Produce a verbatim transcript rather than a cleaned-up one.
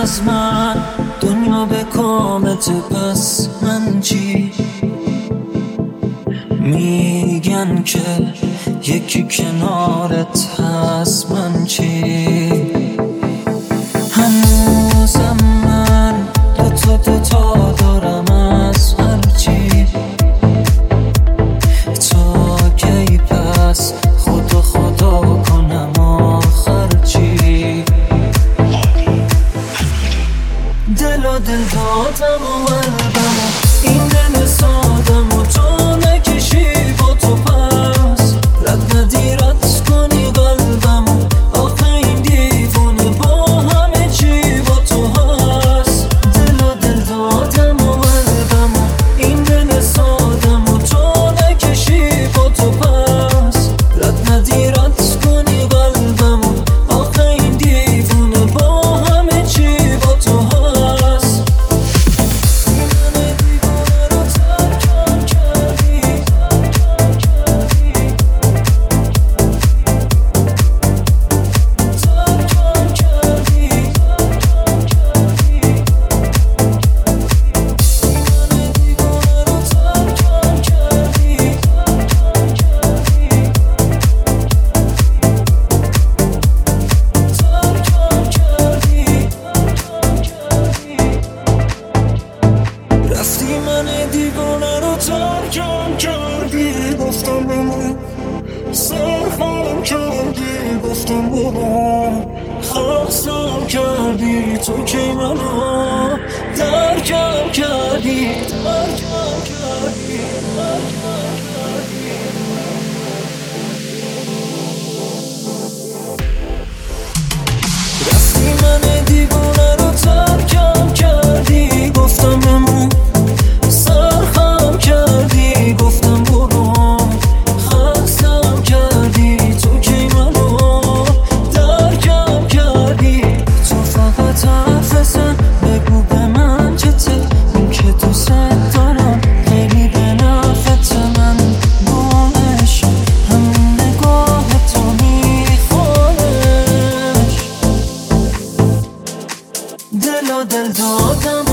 از من دنیا به کامت، پس من چی؟ میگن که یکی کنارت هست، من چی؟ هنوزم من دوتا دوتا دارم از هرچی. تا کی پس خدا خدا کنم آخر چی؟ دل و دل دادم و قلبم، این دل سادم و تو نکشی با تو، پس رد ندی رد کنی قلبم. آخه این دیوونه با همه چی با تو هست. دل و دل دادم و قلبم، این دل سادم و تو نکشی با تو، پس رد ندی رد کنی قلبم. آخه این دیوونه با همه چی با تو هست. رفتی من دیوانه رو ترکم کردی، گفتم بمون سرخم کردی، گفتم برو خواستم کردی. تو که منو درکم کردی، درکم کردی، درکم کردی. رفتی من دیوانه رو ترکم کردی، گفتم بمون سرخم کردی، گفتم برو خواستم کردی. تو که منو درکم کردی. تو فقط حرف بزن، بگو به من چته، این که دوست دارم خیلی به نفعت. من گمش همین نگاه تو میخوانش. دل و دل دادم